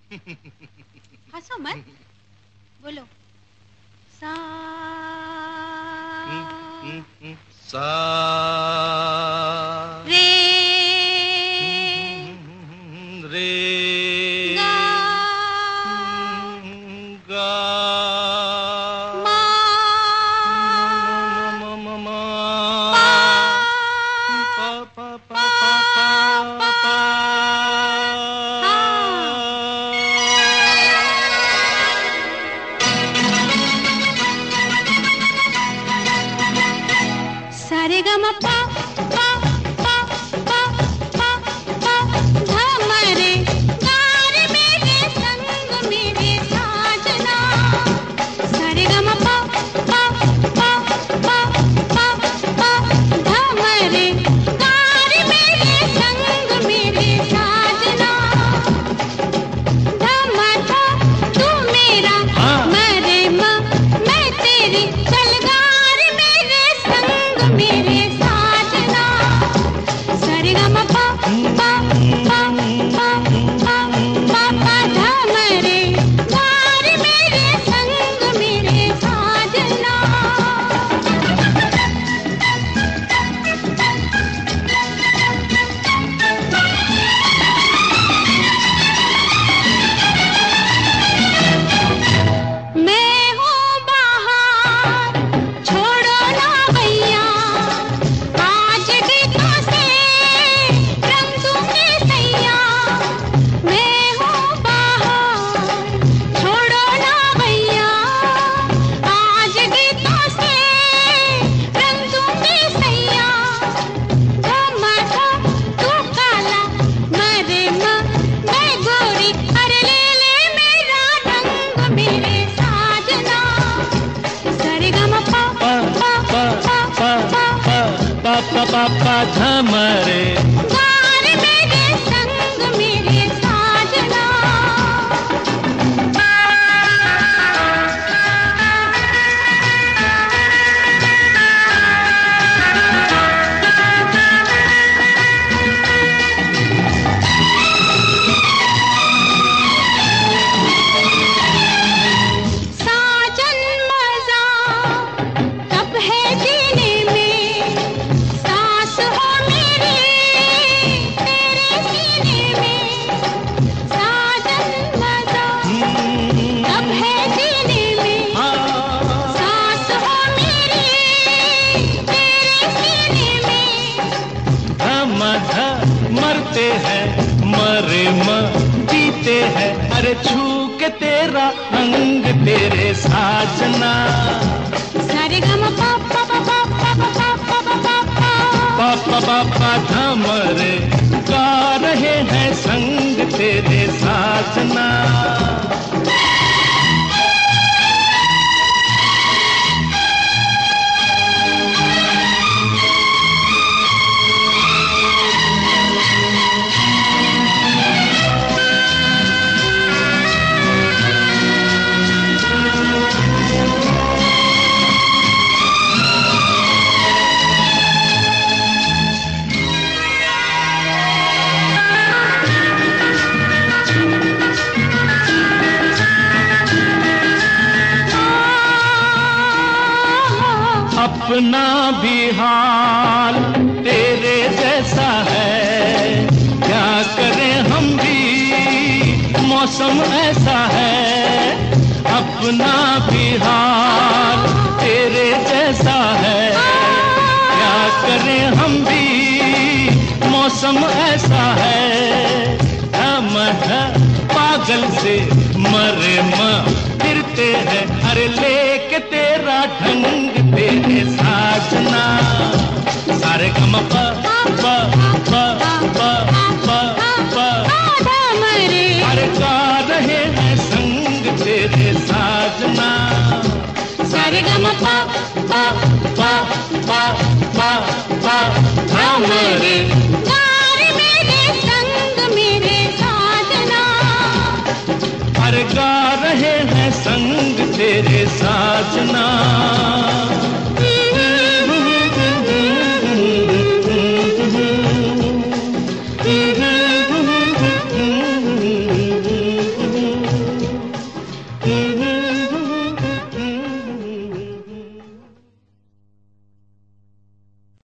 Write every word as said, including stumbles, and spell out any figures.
हंसो मत, बोलो। सा सा रे रे गा गा मा मा मा मा पा पा पा पा पा पा सारे गा मा पा पा पा पा पा पा धा मा रे गा रे मेरे संग मेरे साजना। सारे गा मा पा पा पा पा पा पा धा मा रे गा रे मेरे संग मेरे साजना। धा मा धा तू मेरा मा रे मा मैं तेरी चल गा रे मेरे संग मेरे साजना। सारे गा मा पा पा पा पा पा पा पा धा मा रे गा रे मेरे संग मेरे साजना। मैं हूँ बाहर छोड़ो ना भैया, आज गीतों से रंग दूंगी सैया। मैं हूँ बाहर छोड़ो ना भैया, आज गीतों से रंग दूंगी सैया। धा धा तू काला मरे मा मैं गोरी, अरे ले ले मेरा रंग मेरे साजना। सारे गा मा पा पा पा पा पा पा पा पा पा पा पा पा धा मा रे गा रे मेरे संग मेरे साजना। साजन मजा तब है जीने में, सांस हो मेरी तेरे सीने में। साजन मजा तब है जीने में, सांस हो मेरी तेरे सीने में। हम ध मरते हैं मरे म जीते हैं, अरे छू के तेरा अंग तेरे साजना। सारे गा मा पा पा पा पा पा पा पा पा पा पा पा पा पा पा धा मरे गा रहे हैं संग तेरे साजना। अपना भी हाल तेरे जैसा है, क्या करें हम भी मौसम ऐसा है। अपना भी हाल तेरे जैसा है, क्या करें हम भी मौसम ऐसा है। हम पागल से मरे म फिरते हैं, अरे लेके तेरा ढंग तेरे साजना। सारे गम प प प प प प धा मा रे अरे गा रहे हैं संग तेरे साजना। सारे गा मा पा पा पा पा पा पा धा मा रे गा रे मेरे संग मेरे साजना। अरे गा रहे हैं संग तेरे साजना।